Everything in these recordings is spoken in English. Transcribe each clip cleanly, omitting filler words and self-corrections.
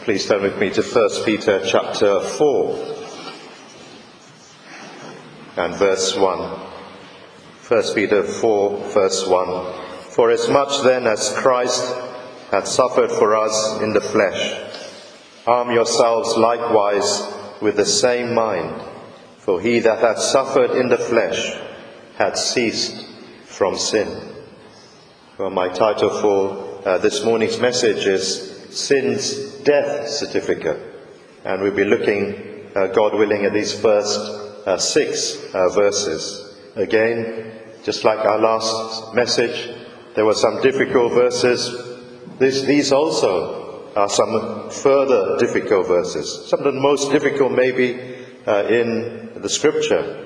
Please turn with me to 1 Peter chapter 4 and verse 1. 1 Peter 4 verse 1. For as much then as Christ hath suffered for us in the flesh, arm yourselves likewise with the same mind. For he that hath suffered in the flesh hath ceased from sin. Well, my title for this morning's message is Sin's Death Certificate. And we'll be looking, God willing, at these first 6 verses. Again, just like our last message, there were some difficult verses. These also are some further difficult verses. Some of the most difficult maybe in the scripture.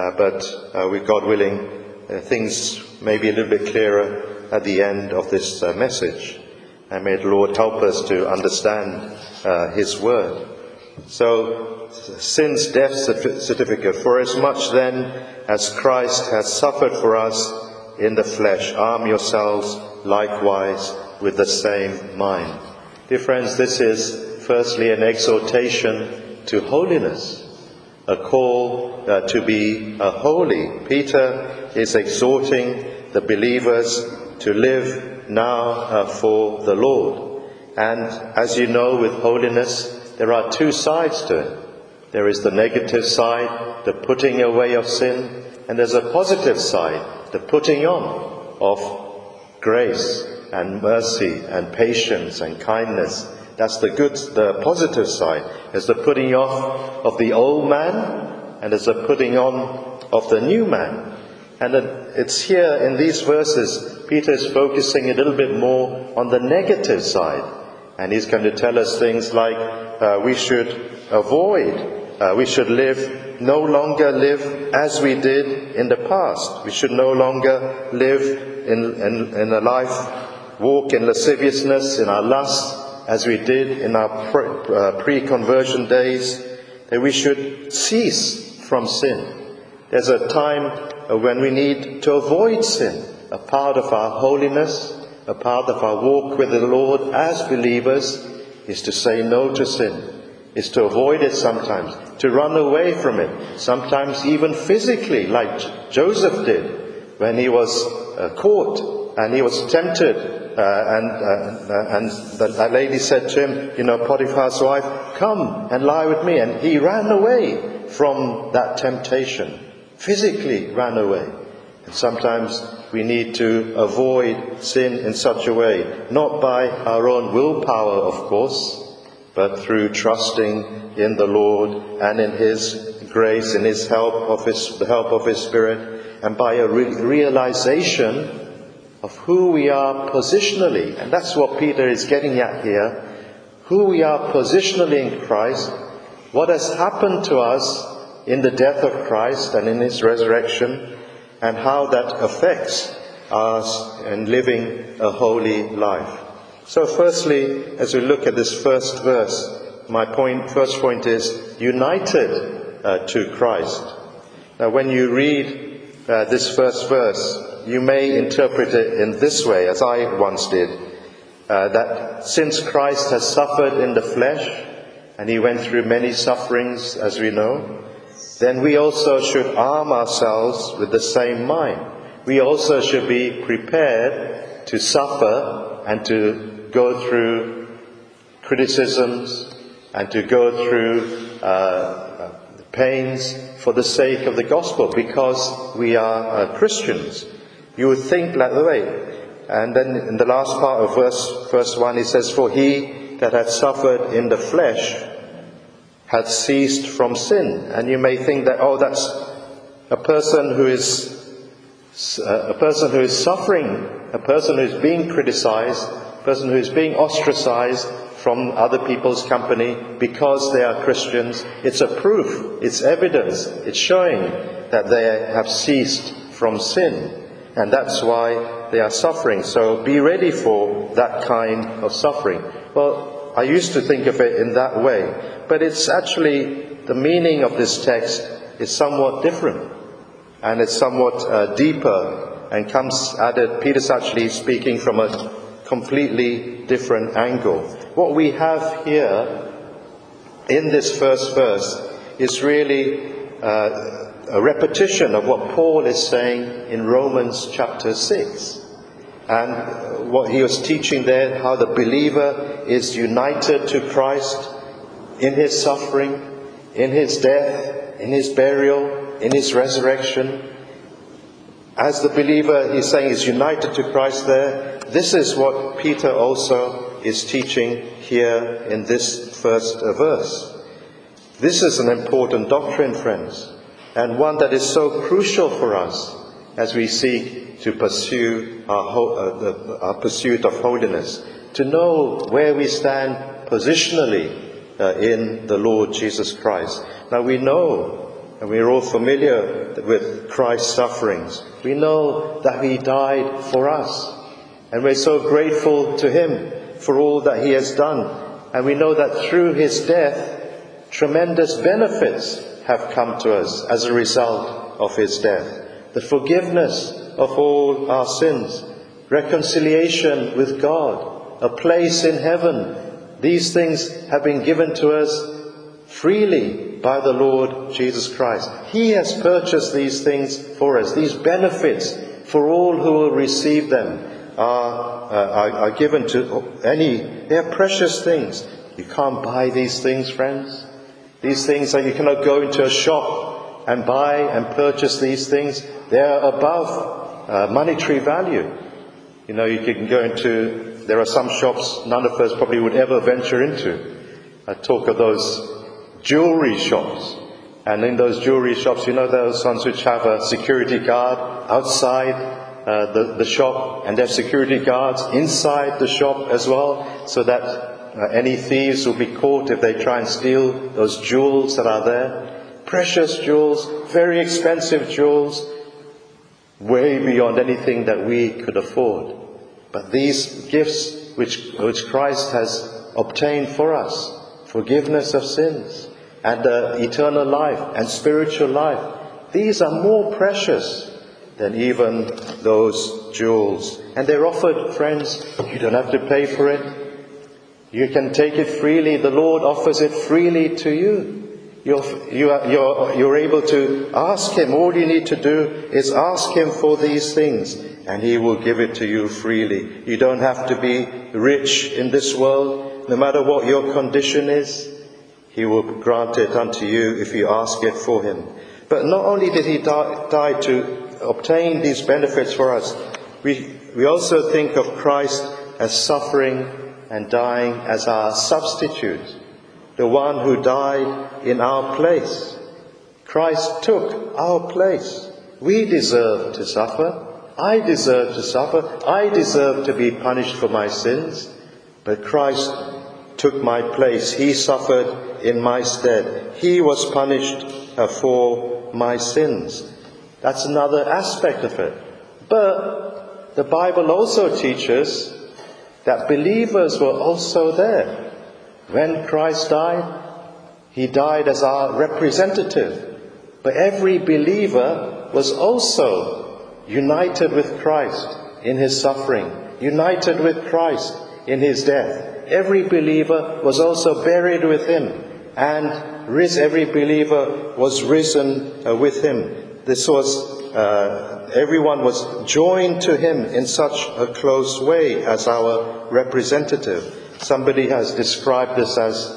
But with God willing, things may be a little bit clearer at the end of this message. And may the Lord help us to understand His word. So, sin's death certificate. For as much then as Christ has suffered for us in the flesh, arm yourselves likewise with the same mind. Dear friends, this is firstly an exhortation to holiness, a call to be holy. Peter is exhorting the believers to live now for the Lord. And as you know, with holiness, there are 2 sides to it. There is the negative side, the putting away of sin, and there's a positive side, the putting on of grace and mercy and patience and kindness. That's the positive side. There's the putting off of the old man, and there's the putting on of the new man. And it's here in these verses, Peter is focusing a little bit more on the negative side. And he's going to tell us things like we should avoid, we should no longer live as we did in the past. We should no longer live in a life, walk in lasciviousness, in our lust, as we did in our pre-conversion days. That we should cease from sin. There's a time when we need to avoid sin. A part of our holiness, a part of our walk with the Lord as believers is to say no to sin, is to avoid it sometimes, to run away from it, sometimes even physically, like Joseph did when he was caught and he was tempted. And that lady said to him, Potiphar's wife, come and lie with me. And he ran away from that temptation, physically ran away. And sometimes we need to avoid sin in such a way, not by our own willpower, of course, but through trusting in the Lord and in His grace, in His help, the help of His Spirit, and by a realization of who we are positionally. And that's what Peter is getting at here. Who we are positionally in Christ, what has happened to us in the death of Christ and in His resurrection, and how that affects us in living a holy life. So firstly, as we look at this first verse, first point is united to Christ. Now when you read this first verse, you may interpret it in this way, as I once did, that since Christ has suffered in the flesh, and He went through many sufferings, as we know, then we also should arm ourselves with the same mind. We also should be prepared to suffer and to go through criticisms and to go through pains for the sake of the gospel, because we are Christians. You would think that way. And then in the last part of verse 1, he says, for he that hath suffered in the flesh hath ceased from sin. And you may think that, that's a person who is suffering, a person who is being criticized, a person who is being ostracized from other people's company because they are Christians. It's a proof, it's evidence, it's showing that they have ceased from sin. And that's why they are suffering. So be ready for that kind of suffering. Well, I used to think of it in that way. But it's actually, the meaning of this text is somewhat different. And it's somewhat deeper and comes at it. Peter's actually speaking from a completely different angle. what we have here in this first verse is really a repetition of what Paul is saying in Romans chapter 6. And what he was teaching there, how the believer is united to Christ in his suffering, in his death, in his burial, in his resurrection. As the believer, he's saying, is united to Christ there. This is what Peter also is teaching here in this first verse. This is an important doctrine, friends, and one that is so crucial for us as we seek to pursue our pursuit of holiness, to know where we stand positionally in the Lord Jesus Christ. Now we know, and we're all familiar with Christ's sufferings. We know that he died for us, and we're so grateful to him for all that he has done. And we know that through his death, tremendous benefits have come to us as a result of his death. The forgiveness of all our sins, reconciliation with God, a place in heaven. These things have been given to us freely by the Lord Jesus Christ. He has purchased these things for us. These benefits for all who will receive them are given to any. They are precious things. You can't buy these things, friends. These things that you cannot go into a shop and buy and purchase these things. They are above monetary value. You know, you can go into, there are some shops none of us probably would ever venture into. I talk of those jewelry shops. And in those jewelry shops, you know, those ones which have a security guard outside the shop, and they have security guards inside the shop as well, so that any thieves will be caught if they try and steal those jewels that are there. Precious jewels, very expensive jewels, way beyond anything that we could afford. But these gifts which Christ has obtained for us, forgiveness of sins, and eternal life, and spiritual life, these are more precious than even those jewels. And they're offered, friends. You don't have to pay for it. You can take it freely. The Lord offers it freely to you. You're able to ask him. All you need to do is ask him for these things, and he will give it to you freely. You don't have to be rich in this world. No matter what your condition is, he will grant it unto you if you ask it for him. But not only did he die to obtain these benefits for us, we also think of Christ as suffering and dying as our substitute, the one who died in our place. Christ took our place. We deserve to suffer. I deserve to suffer. I deserve to be punished for my sins. But Christ took my place. He suffered in my stead. He was punished for my sins. That's another aspect of it. But the Bible also teaches that believers were also there. When Christ died, he died as our representative. But every believer was also united with Christ in his suffering, united with Christ in his death. Every believer was also buried with him, and every believer was risen with him. This was, everyone was joined to him in such a close way as our representative. Somebody has described this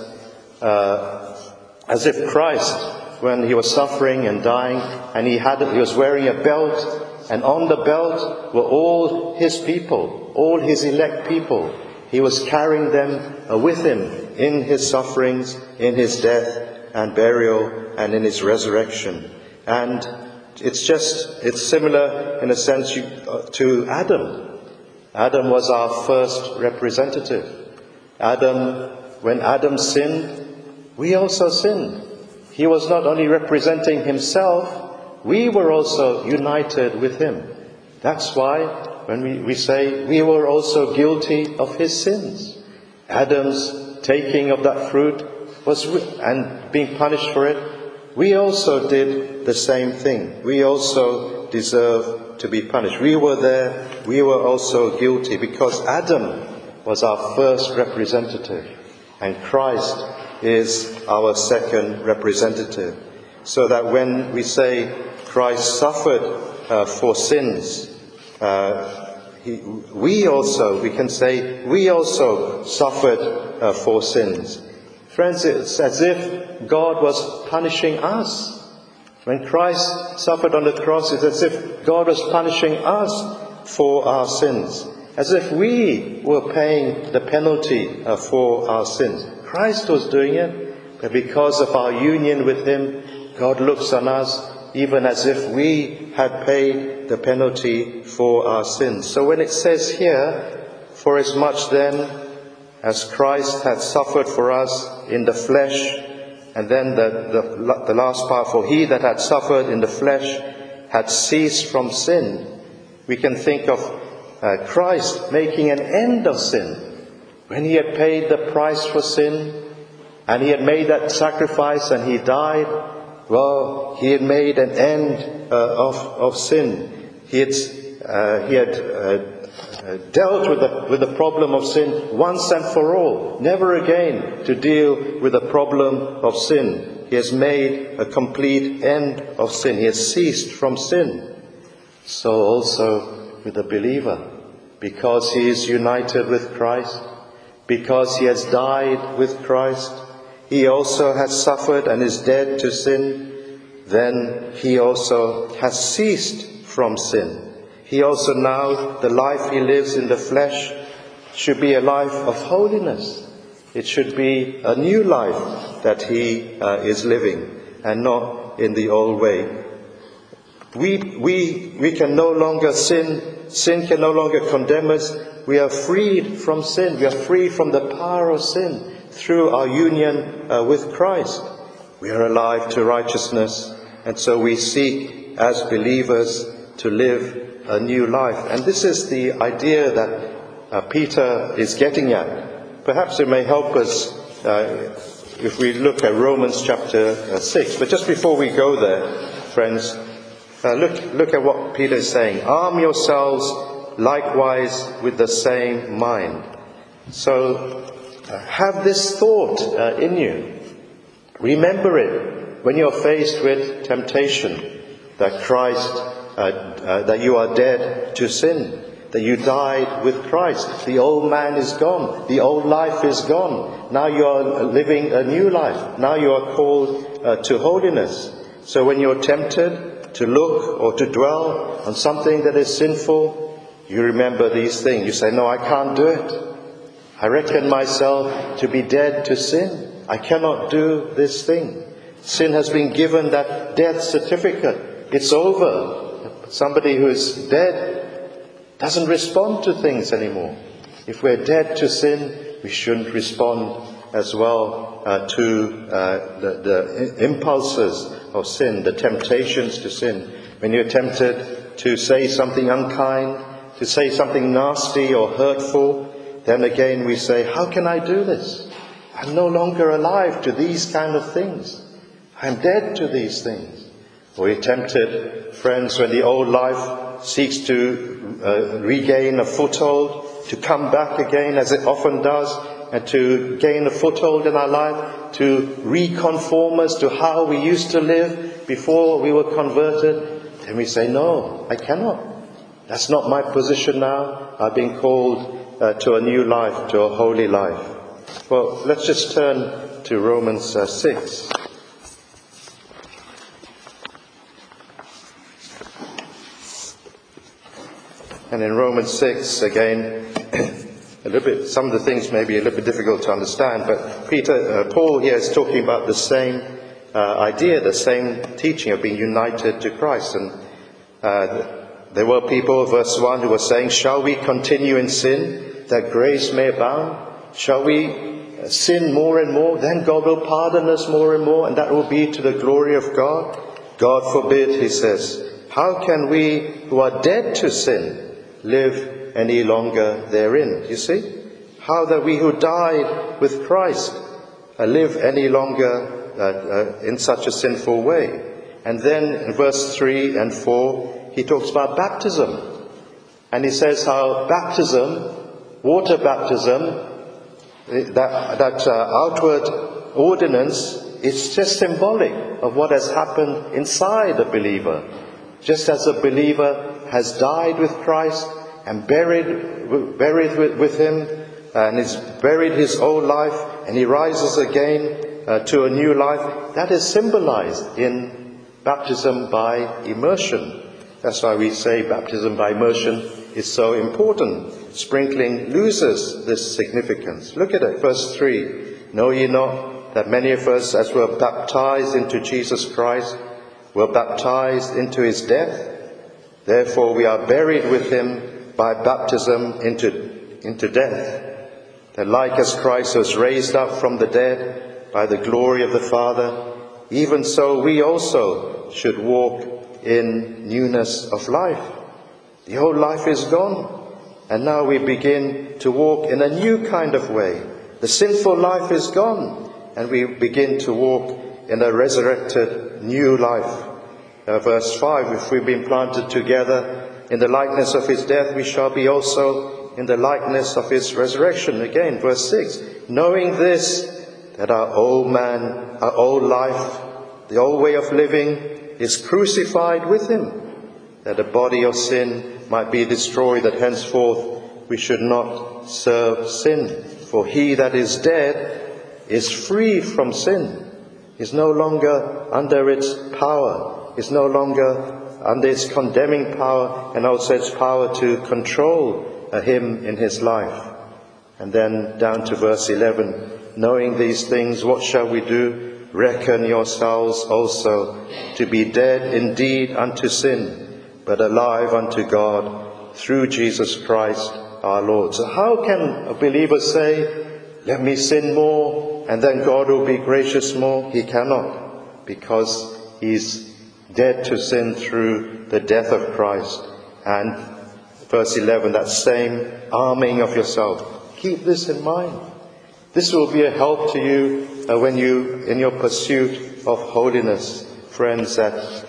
as if Christ, when he was suffering and dying, and he was wearing a belt, and on the belt were all his people, all his elect people. He was carrying them with him in his sufferings, in his death and burial, and in his resurrection. And it's similar in a sense to Adam. Adam was our first representative. When Adam sinned, we also sinned. He was not only representing himself, we were also united with him. That's why when we say we were also guilty of his sins. Adam's taking of that fruit and being punished for it, we also did the same thing. We also deserve to be punished. We were there. We were also guilty because Adam was our first representative, and Christ is our second representative. So that when we say Christ suffered for sins, we can say we also suffered for sins. Friends, it's as if God was punishing us. When Christ suffered on the cross, it's as if God was punishing us for our sins. As if we were paying the penalty for our sins. Christ was doing it, but because of our union with Him, God looks on us even as if we had paid the penalty for our sins. So when it says here, for as much then as Christ had suffered for us in the flesh, and then the last part, for he that had suffered in the flesh had ceased from sin, we can think of Christ making an end of sin. When he had paid the price for sin, and he had made that sacrifice and he died, well, he had made an end of sin. He had dealt with the problem of sin once and for all, never again to deal with the problem of sin. He has made a complete end of sin. He has ceased from sin. So also with the believer, because he is united with Christ, because he has died with Christ, he also has suffered and is dead to sin, then he also has ceased from sin. He also now, the life he lives in the flesh should be a life of holiness. It should be a new life that he is living, and not in the old way. We can no longer sin. Sin can no longer condemn us. We are freed from sin. We are free from the power of sin through our union with Christ. We are alive to righteousness, and so we seek as believers to live a new life. And this is the idea that Peter is getting at. Perhaps it may help us if we look at Romans chapter 6. But just before we go there, friends, look at what Peter is saying. Arm yourselves likewise with the same mind. So have this thought in you. Remember it when you're faced with temptation, that Christ, that you are dead to sin, that you died with Christ. The old man is gone. The old life is gone. Now you are living a new life. Now you are called to holiness. So when you're tempted to look or to dwell on something that is sinful, you remember these things. You say, no, I can't do it. I reckon myself to be dead to sin. I cannot do this thing. Sin has been given that death certificate. It's over. Somebody who is dead doesn't respond to things anymore. If we're dead to sin, we shouldn't respond as well to the impulses of sin, the temptations to sin. When you're tempted to say something unkind, to say something nasty or hurtful, then again we say, how can I do this? I'm no longer alive to these kind of things. I'm dead to these things. We're tempted, friends, when the old life seeks to regain a foothold, to come back again as it often does, and to gain a foothold in our life, to reconform us to how we used to live before we were converted. Then we say, no, I cannot. That's not my position now. I've been called to a new life, to a holy life. Well, let's just turn to Romans 6. And in Romans 6, again, some of the things may be a little bit difficult to understand, but Paul here is talking about the same idea, the same teaching of being united to Christ. And there were people, verse 1, who were saying, shall we continue in sin that grace may abound? Shall we sin more and more? Then God will pardon us more and more, and that will be to the glory of God. God forbid, he says. How can we who are dead to sin live any longer therein? You see? How that we who died with Christ live any longer in such a sinful way. And then in verse 3 and 4, he talks about baptism. And he says how baptism, water baptism, that outward ordinance, is just symbolic of what has happened inside the believer. Just as a believer has died with Christ and buried with him, and is buried his old life, and he rises again to a new life, that is symbolized in baptism by immersion. That's why we say baptism by immersion is so important. Sprinkling loses this significance. Look at it, verse 3. Know ye not that many of us, as were baptized into Jesus Christ, were baptized into his death? Therefore we are buried with him by baptism into death, that like as Christ was raised up from the dead by the glory of the Father, even so we also should walk in newness of life. The old life is gone, and now we begin to walk in a new kind of way. The sinful life is gone, and we begin to walk in a resurrected new life. Verse 5, if we've been planted together in the likeness of his death, we shall be also in the likeness of his resurrection. Again, verse 6, knowing this, that our old man, our old life, the old way of living is crucified with him, that the body of sin might be destroyed, that henceforth we should not serve sin. For he that is dead is free from sin, is no longer under its power, is no longer under its condemning power, and also its power to control him in his life. And then down to verse 11, knowing these things, what shall we do? Reckon yourselves also to be dead indeed unto sin, but alive unto God through Jesus Christ our Lord. So how can a believer say, let me sin more and then God will be gracious more? He cannot, because he's dead to sin through the death of Christ. And verse 11, that same arming of yourself. Keep this in mind. This will be a help to you when you, in your pursuit of holiness, friends, that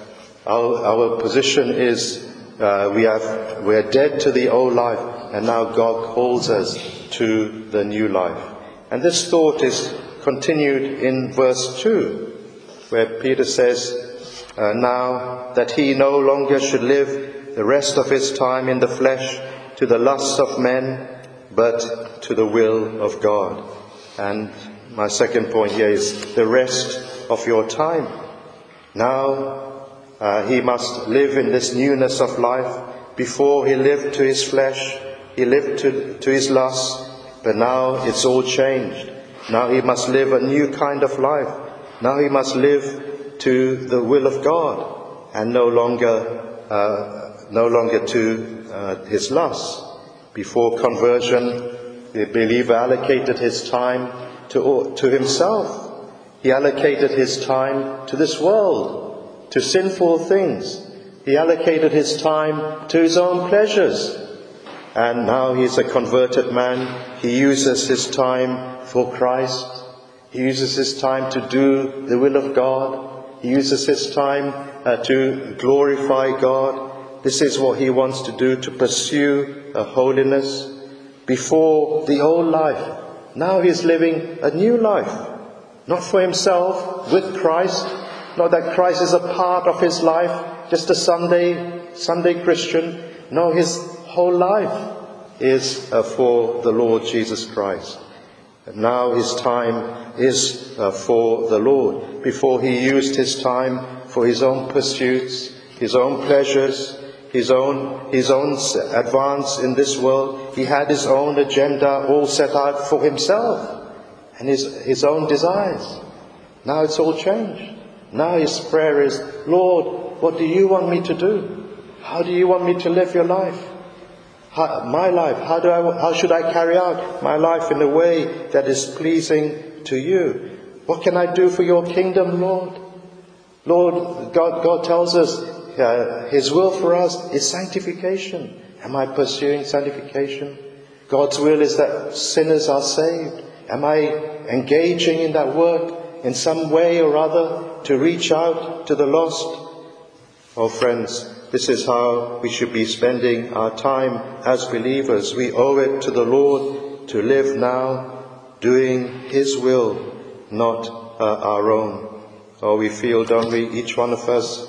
our position is we are dead to the old life, and now God calls us to the new life. And this thought is continued in verse 2, where Peter says, now that he no longer should live the rest of his time in the flesh to the lusts of men, but to the will of God. And my second point here is the rest of your time. Now he must live in this newness of life. Before he lived to his flesh, he lived to his lusts, but now it's all changed. Now he must live a new kind of life. Now he must live to the will of God, and no longer to his lusts. Before conversion, the believer allocated his time to himself. He allocated his time to this world, to sinful things. He allocated his time to his own pleasures. And now he's a converted man. He uses his time for Christ. He uses his time to do the will of God. He uses his time to glorify God. This is what he wants to do, to pursue holiness. Before the old life, now he's living a new life. Not for himself, with Christ. Not that Christ is a part of his life, just a Sunday Christian. No, his whole life is for the Lord Jesus Christ. And now his time is for the Lord. Before he used his time for his own pursuits, his own pleasures, his own advance in this world. He had his own agenda all set out for himself and his own desires. Now it's all changed. Now his prayer is, Lord, what do you want me to do? How do you want me to live your life? My life, how should I carry out my life in a way that is pleasing to you? What can I do for your kingdom, Lord? Lord, God tells us his will for us is sanctification. Am I pursuing sanctification? God's will is that sinners are saved. Am I engaging in that work in some way or other to reach out to the lost? Oh friends, this is how we should be spending our time as believers. We owe it to the Lord to live now doing His will, not our own. Oh, we feel, don't we, each one of us,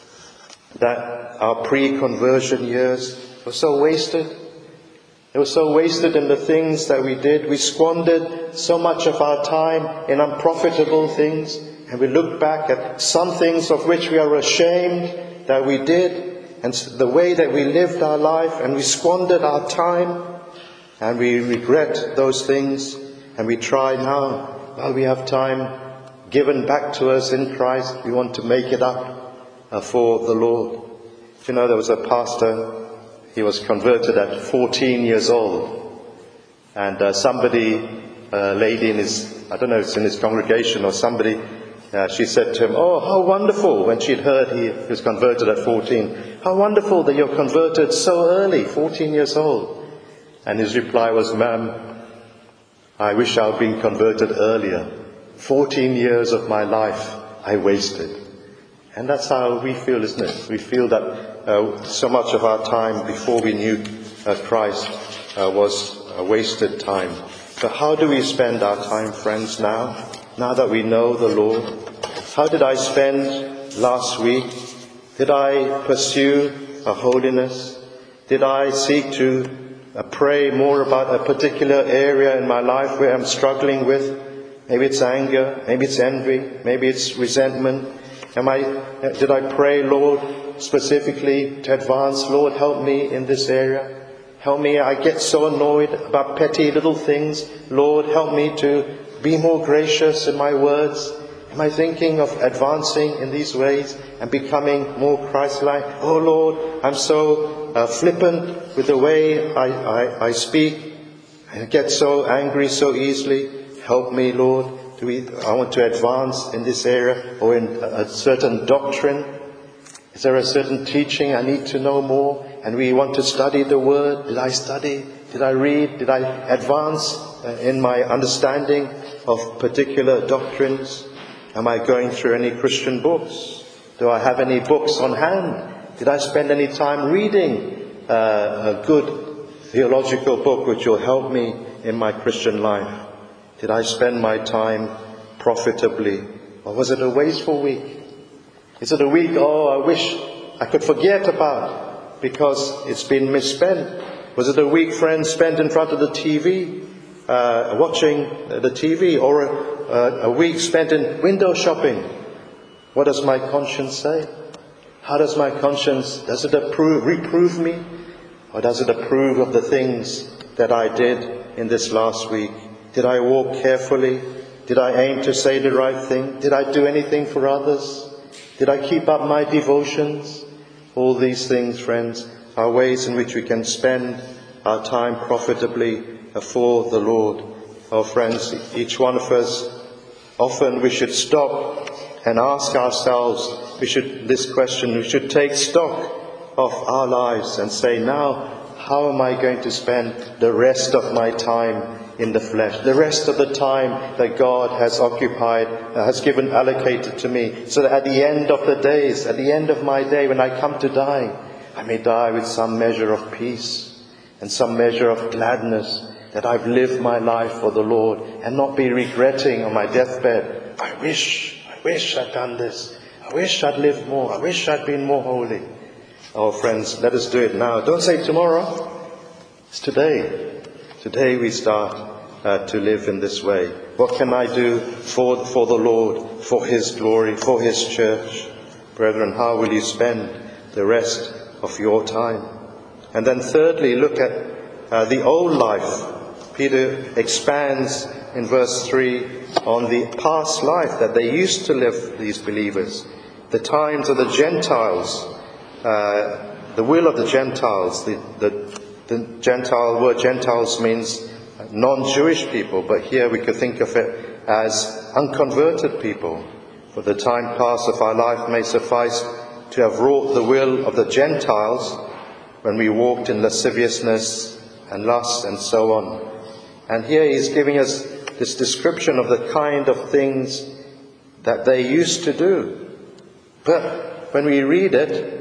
that our pre-conversion years were so wasted. They were so wasted in the things that we did. We squandered so much of our time in unprofitable things. And we look back at some things of which we are ashamed that we did, and the way that we lived our life, and we squandered our time, and we regret those things, and we try now, while we have time given back to us in Christ, we want to make it up for the Lord. You know, there was a pastor, he was converted at 14 years old, and somebody, a lady in his, I don't know if it's in his congregation or somebody, she said to him, "Oh, how wonderful," when she'd heard he was converted at 14, "how wonderful that you're converted so early, 14 years old." And his reply was, "Ma'am, I wish I'd been converted earlier. 14 years of my life I wasted." And that's how we feel, isn't it? We feel that so much of our time before we knew Christ was wasted time. So how do we spend our time, friends, now that we know the Lord? How did I spend last week? Did I pursue a holiness? Did I seek to pray more about a particular area in my life where I'm struggling with? Maybe it's anger, maybe it's envy, maybe it's resentment. Did I pray, Lord, specifically to advance? Lord, help me in this area. Help me, I get so annoyed about petty little things. Lord, help me to be more gracious in my words. Am I thinking of advancing in these ways and becoming more Christ-like? Oh Lord, I'm so flippant with the way I speak. I get so angry so easily. Help me, Lord. I want to advance in this area or in a certain doctrine. Is there a certain teaching I need to know more? And we want to study the Word. Did I study? Did I read? Did I advance in my understanding of particular doctrines? Am I going through any Christian books? Do I have any books on hand? Did I spend any time reading a good theological book which will help me in my Christian life? Did I spend my time profitably? Or was it a wasteful week? Is it a week, I wish I could forget about because it's been misspent? Was it a week, friends, spent in front of the TV, watching the TV, or a week spent in window shopping? What does my conscience say? How does my conscience, does it reprove me? Or does it approve of the things that I did in this last week? Did I walk carefully? Did I aim to say the right thing? Did I do anything for others? Did I keep up my devotions? All these things, friends, are ways in which we can spend our time profitably for the Lord. Oh, friends, each one of us, often we should stop and ask ourselves, we should take stock of our lives and say, now, how am I going to spend the rest of my time in the flesh, the rest of the time that God has occupied, has given, allocated to me, so that at the end of the days, at the end of my day, when I come to die, I may die with some measure of peace and some measure of gladness that I've lived my life for the Lord, and not be regretting on my deathbed, I wish I'd done this, I wish I'd lived more, I wish I'd been more holy. Oh friends, let us do it now. Don't say tomorrow, it's today. Today we start to live in this way. What can I do for the Lord, for His glory, for His church? Brethren, how will you spend the rest of your time? And then thirdly, look at the old life. Peter expands in verse 3 on the past life that they used to live, these believers. The times of the Gentiles, the will of the Gentiles. The Gentile word Gentiles means non-Jewish people, but here we could think of it as unconverted people. For the time past of our life may suffice to have wrought the will of the Gentiles when we walked in lasciviousness and lust and so on. And here he's giving us this description of the kind of things that they used to do. But when we read it,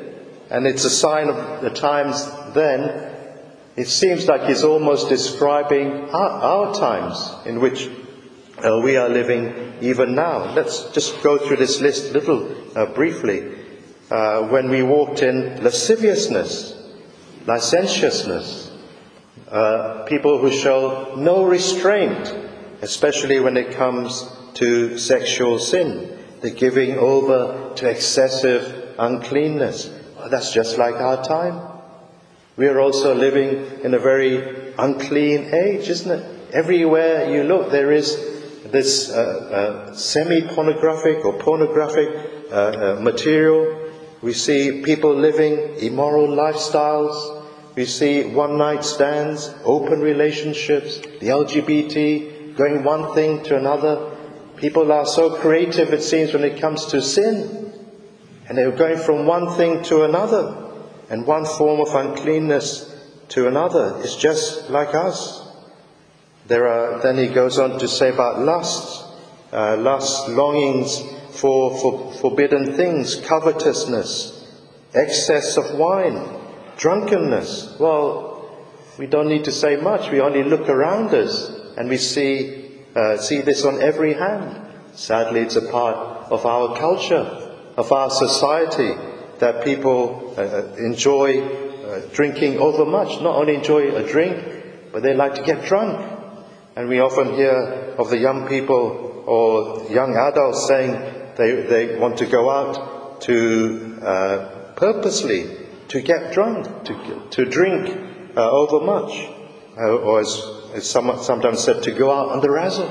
And it's a sign of the times then. It seems like he's almost describing our times in which we are living even now. Let's just go through this list a little briefly. When we walked in lasciviousness, licentiousness, people who show no restraint, especially when it comes to sexual sin, the giving over to excessive uncleanness. Well, that's just like our time. We are also living in a very unclean age, isn't it? Everywhere you look, there is this semi-pornographic or pornographic material. We see people living immoral lifestyles. We see one-night stands, open relationships, the LGBT, going one thing to another. People are so creative, it seems, when it comes to sin. And they're going from one thing to another, and one form of uncleanness to another. It's just like us. Then he goes on to say about lust, longings for forbidden things, covetousness, excess of wine, drunkenness. Well, we don't need to say much. We only look around us and we see this on every hand. Sadly, it's a part of our culture, of our society, that people enjoy drinking overmuch. Not only enjoy a drink, but they like to get drunk. And we often hear of the young people or young adults saying they want to go out to purposely to get drunk, to drink overmuch, or as sometimes said, to go out on the razzle.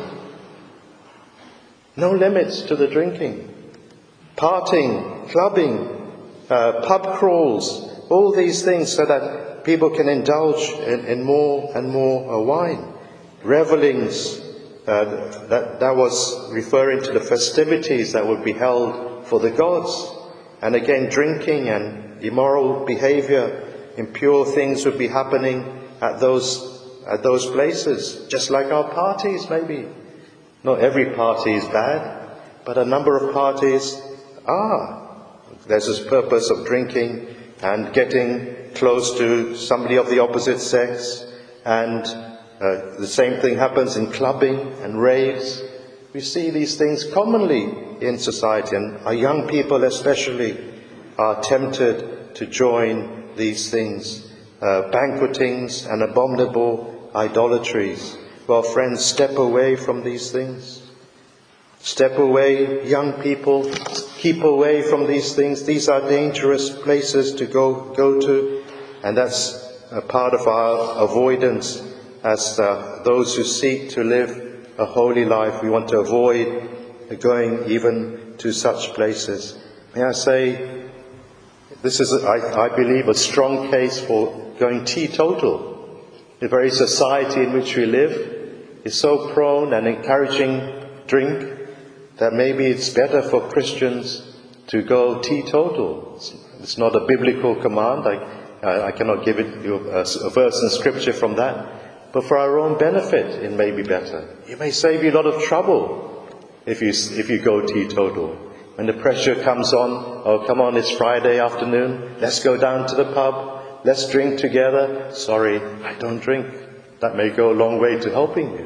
No limits to the drinking. Partying, clubbing, pub crawls, all these things so that people can indulge in more and more wine. Revelings, that was referring to the festivities that would be held for the gods. And again, drinking and immoral behavior, impure things would be happening at those places, just like our parties maybe. Not every party is bad, but a number of parties are. There's this purpose of drinking and getting close to somebody of the opposite sex, and the same thing happens in clubbing and raves. We see these things commonly in society, and our young people especially are tempted to join these things, banquetings and abominable idolatries. Well, friends, step away from these things. Step away, young people. Keep away from these things. These are dangerous places to go to, and that's a part of our avoidance as those who seek to live a holy life. We want to avoid going even to such places. May I say, this is, I believe, a strong case for going teetotal. The very society in which we live is so prone and encouraging drink that maybe it's better for Christians to go teetotal. It's not a biblical command. I cannot give you a verse in Scripture from that. But for our own benefit, it may be better. It may save you a lot of trouble if you go teetotal. When the pressure comes on, oh, come on, it's Friday afternoon, let's go down to the pub, let's drink together. Sorry, I don't drink. That may go a long way to helping you.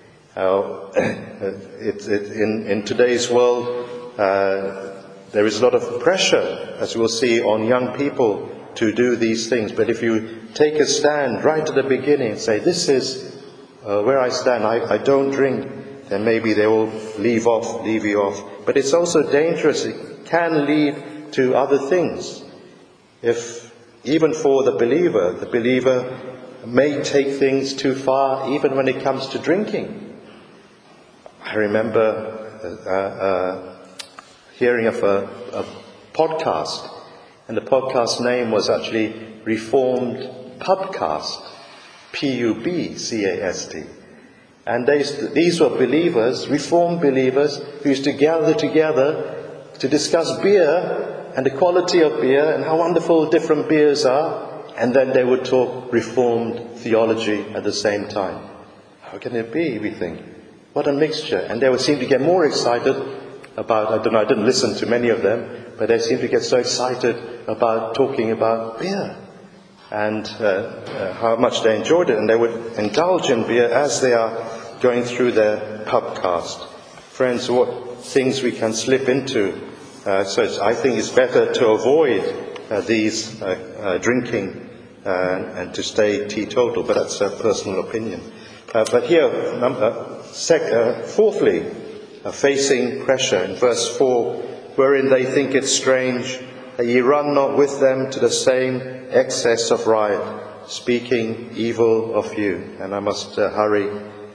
In today's world, there is a lot of pressure, as we'll see, on young people to do these things. But if you take a stand right at the beginning and say, this is where I stand, I don't drink, then maybe they will leave you off. But it's also dangerous. It can lead to other things. Even for the believer may take things too far, even when it comes to drinking. I remember hearing of a podcast, and the podcast name was actually Reformed Pubcast, Pubcast. And these were believers, Reformed believers, who used to gather together to discuss beer and the quality of beer and how wonderful different beers are, and then they would talk Reformed theology at the same time. How can it be, we think? What a mixture. And they would seem to get more excited about, I didn't listen to many of them, but they seem to get so excited about talking about beer and how much they enjoyed it, and they would indulge in beer as they are going through their pubcast. Friends, what things we can slip into. I think it's better to avoid these drinking and to stay teetotal, but that's a personal opinion. But here, fourthly, facing pressure in verse 4, wherein they think it strange that ye run not with them to the same excess of riot, speaking evil of you. And I must hurry.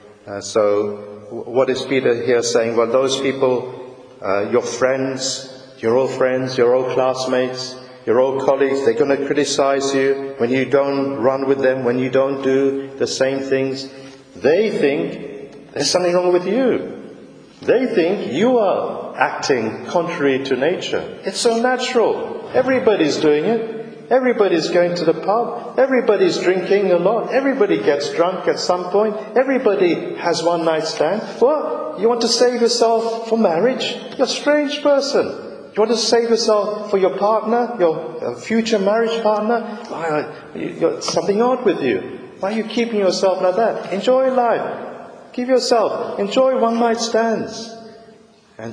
So what is Peter here saying? Well, those people, your friends, your old friends, your old classmates, your old colleagues, they're going to criticize you when you don't run with them, when you don't do the same things. They think there's something wrong with you. They think you are acting contrary to nature. It's so natural. Everybody's doing it. Everybody's going to the pub. Everybody's drinking a lot. Everybody gets drunk at some point. Everybody has one night stand. What? You want to save yourself for marriage? You're a strange person. You want to save yourself for your partner, your future marriage partner? You're something odd with you. Why are you keeping yourself like that? Enjoy life. Give yourself. Enjoy one night stands. And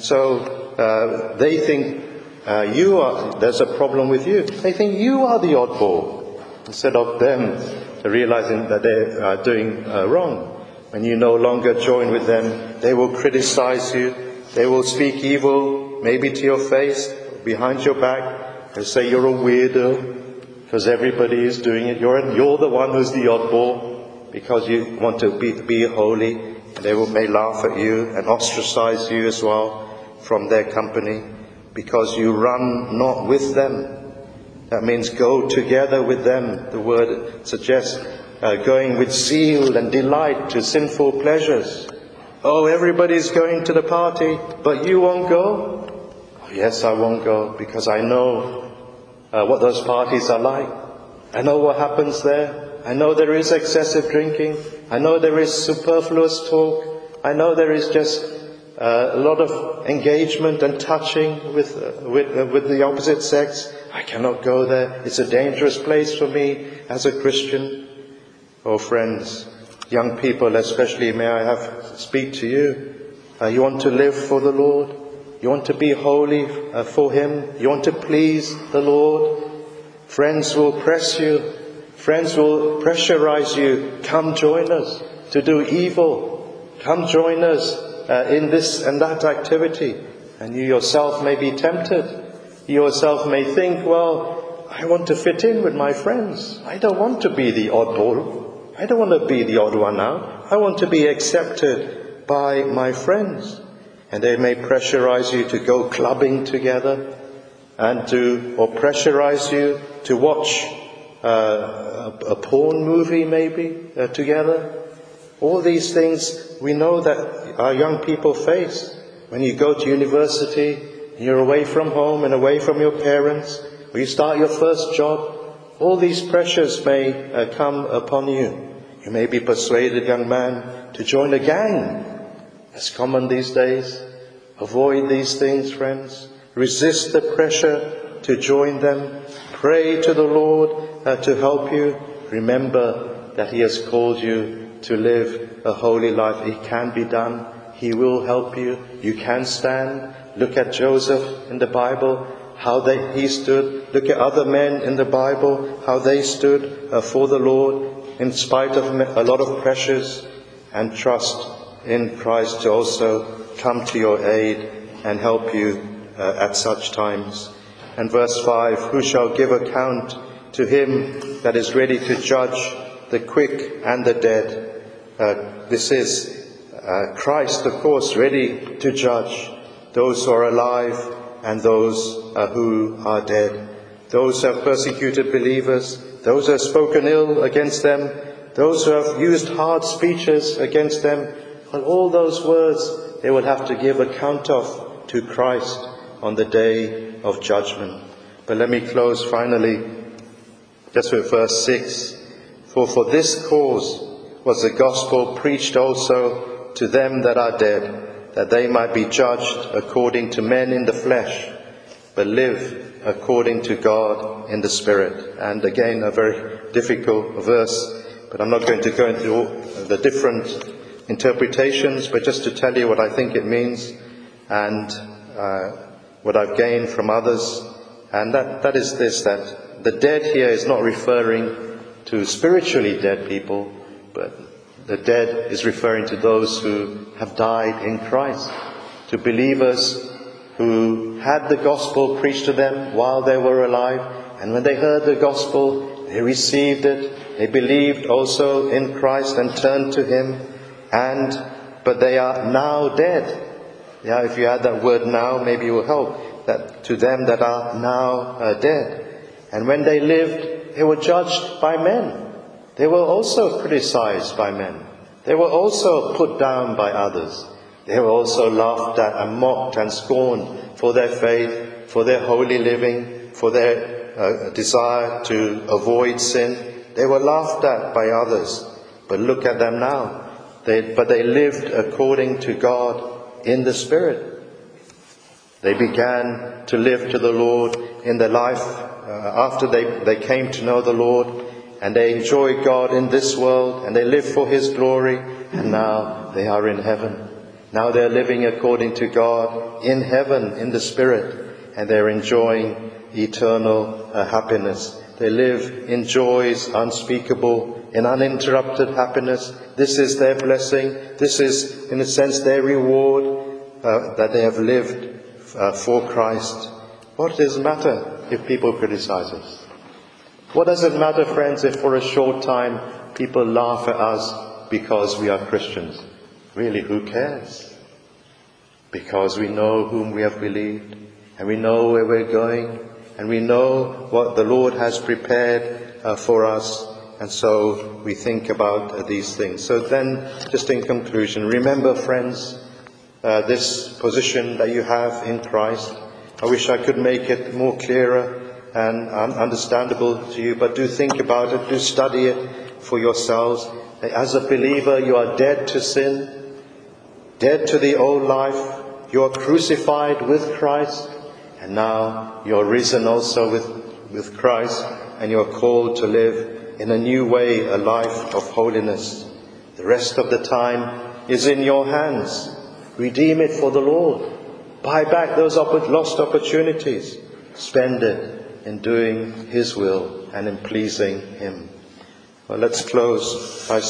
so they think there's a problem with you. They think you are the oddball, instead of them realizing that they are doing wrong. When you no longer join with them, they will criticize you. They will speak evil, maybe to your face, behind your back. They'll say you're a weirdo because everybody is doing it. You're the one who's the oddball because you want to be holy. And they may laugh at you and ostracize you as well from their company because you run not with them. That means go together with them. The word suggests going with zeal and delight to sinful pleasures. Oh, everybody's going to the party, but you won't go? Oh, yes, I won't go because I know what those parties are like. I know what happens there. I know there is excessive drinking. I know there is superfluous talk. I know there is just a lot of engagement and touching with the opposite sex. I cannot go there. It's a dangerous place for me as a Christian. Oh, friends, young people especially, may I speak to you. You want to live for the Lord? You want to be holy for Him? You want to please the Lord? Friends will press you. Friends will pressurize you. Come join us to do evil. Come join us in this and that activity. And you yourself may be tempted. You yourself may think, well, I want to fit in with my friends. I don't want to be the oddball. I don't want to be the odd one out. I want to be accepted by my friends. And they may pressurize you to go clubbing together or pressurize you to watch a porn movie maybe together. All these things we know that our young people face. When you go to university, and you're away from home and away from your parents, or you start your first job, all these pressures may come upon you. You may be persuaded, young man, to join a gang. It's common these days. Avoid these things, friends. Resist the pressure to join them. Pray to the Lord to help you. Remember that He has called you to live a holy life. It can be done. He will help you. You can stand. Look at Joseph in the Bible, how he stood. Look at other men in the Bible, how they stood for the Lord in spite of a lot of pressures, and trust in Christ to also come to your aid and help you at such times. And verse 5, who shall give account to him that is ready to judge the quick and the dead? This is Christ, of course, ready to judge those who are alive and those who are dead. Those who have persecuted believers, those who have spoken ill against them, those who have used hard speeches against them, and all those words they will have to give account of to Christ on the day of judgment. But let me close finally just with verse 6. For this cause was the gospel preached also to them that are dead, that they might be judged according to men in the flesh, but live according to God in the Spirit. And again, a very difficult verse, but I'm not going to go into all the different interpretations, but just to tell you what I think it means and what I've gained from others. And that is this, that the dead here is not referring to spiritually dead people, but the dead is referring to those who have died in Christ, to believers who had the gospel preached to them while they were alive, and when they heard the gospel, they received it, they believed also in Christ and turned to Him, but they are now dead. Yeah, if you add that word now, maybe it will help, that to them that are now dead. And when they lived, they were judged by men. They were also criticized by men. They were also put down by others. They were also laughed at and mocked and scorned for their faith, for their holy living, for their desire to avoid sin. They were laughed at by others. But look at them now. But they lived according to God in the Spirit. They began to live to the Lord in their life after they came to know the Lord, and they enjoyed God in this world, and they lived for His glory, and now they are in heaven. Now they're living according to God in heaven, in the Spirit, and they're enjoying eternal happiness. They live in joys unspeakable, in uninterrupted happiness. This is their blessing. This is, in a sense, their reward, that they have lived for Christ. What does it matter if people criticize us? What does it matter, friends, if for a short time people laugh at us because we are Christians? Really, who cares? Because we know whom we have believed, and we know where we're going, and we know what the Lord has prepared for us, and so we think about these things. So then, just in conclusion, remember, friends, this position that you have in Christ. I wish I could make it more clearer and understandable to you, but do think about it, do study it for yourselves. As a believer, you are dead to sin, dead to the old life. You are crucified with Christ, and now you are risen also with Christ, and you are called to live in a new way, a life of holiness. The rest of the time is in your hands. Redeem it for the Lord. Buy back those lost opportunities. Spend it in doing His will and in pleasing Him. Well, let's close by